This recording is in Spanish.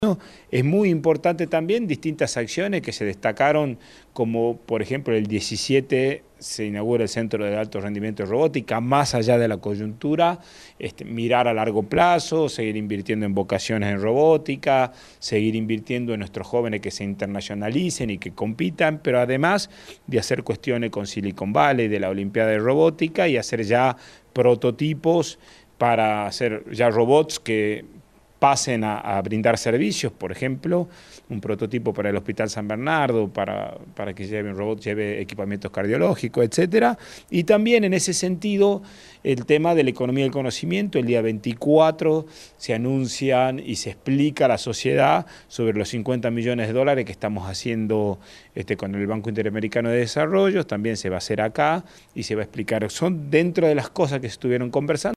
Es muy importante también distintas acciones que se destacaron, como por ejemplo el 17 se inaugura el Centro de Alto Rendimiento de Robótica, más allá de la coyuntura, mirar a largo plazo, seguir invirtiendo en vocaciones en robótica, seguir invirtiendo en nuestros jóvenes que se internacionalicen y que compitan, pero además de hacer cuestiones con Silicon Valley, de la Olimpiada de Robótica y hacer ya prototipos para hacer ya robots que pasen a brindar servicios, por ejemplo, un prototipo para el Hospital San Bernardo, para que lleve un robot, lleve equipamientos cardiológicos, etcétera. Y también en ese sentido, el tema de la economía del conocimiento, el día 24 se anuncian y se explica a la sociedad sobre los 50 millones de dólares que estamos haciendo con el Banco Interamericano de Desarrollo, también se va a hacer acá y se va a explicar. Son dentro de las cosas que se estuvieron conversando.